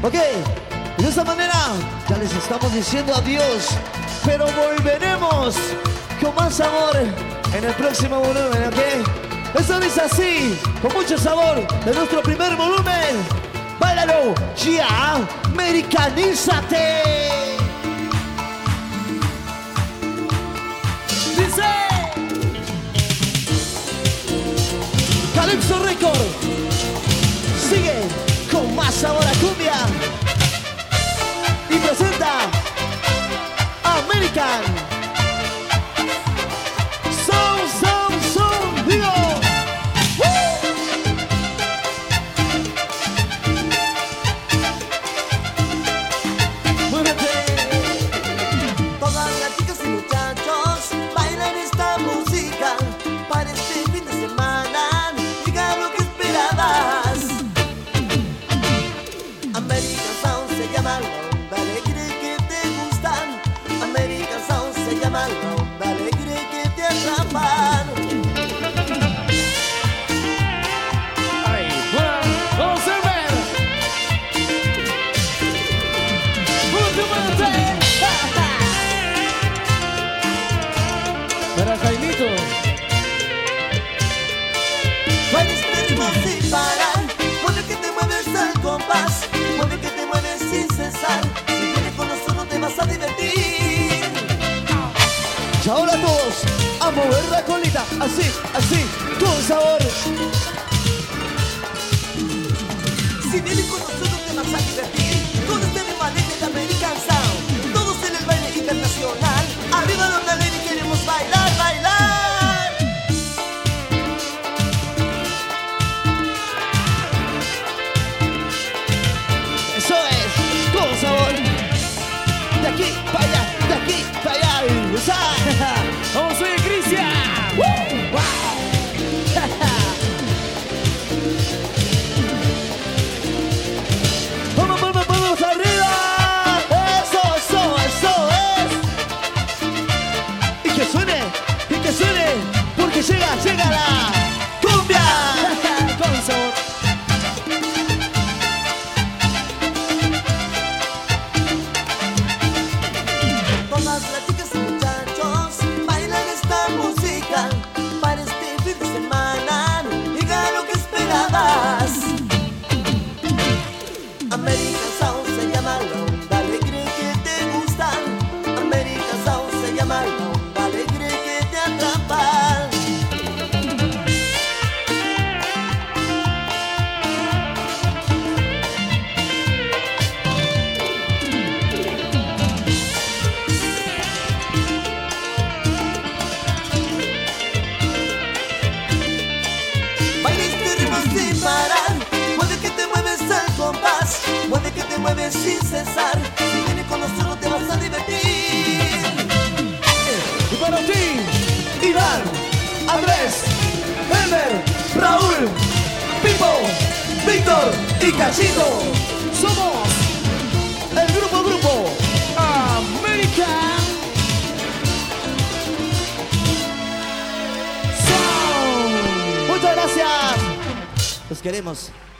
Ok, de esta manera ya les estamos diciendo adiós, pero volveremos con más sabor en el próximo volumen, ¿ok? Esto dice así, con mucho sabor de nuestro primer volumen. ¡Báilalo! ¡Ya! ¡Americanízate! Dice Calypso Record sigue con más sabor a cumbia y presenta American Son, digo. Muévete. Todas las chicas y muchachos bailan esta música para este fin de semana. Diga lo que esperabas. American Sound se llama la onda alegre que te gustan. American Sound se llama la onda alegre que te atrapan. Ay, bueno, vamos a ver. Últimamente. Para Jaimito. Bailes ritmo sin parar, mueve que te mueves al compás, mueve que te mueves sin cesar. Si vienes con nosotros te vas a divertir. Y ahora todos a mover la colita, así, así, con sabor. Si vienes con nosotros te vas a divertir. Con este remanente de American Sound, todos en el baile internacional. Arriba la onda alegre, queremos bailar, bailar. Eso es, con sabor. De aquí para allá, de aquí para allá. Vamos a ir, Cristian. Wow. Vamos, vamos, vamos arriba. Eso es. Y que suene, porque llega la cumbia. Con sabor. Todas las chicas y muchachos bailan esta música para este fin de semana. Diga lo que esperabas. American Sound se llama la onda alegre que te gusta. American Sound se llama la onda alegre que te atrapa. Baila este ritmo sin parar, mueve que te mueves al compás, mueve que te mueves sin cesar. Si vienes con nosotros te vas a divertir. Y para ti, Iván, Andrés, Elmer, Raúl, Pipo, Víctor y Cachito. Somos el grupo American Sound. Muchas gracias. Los queremos.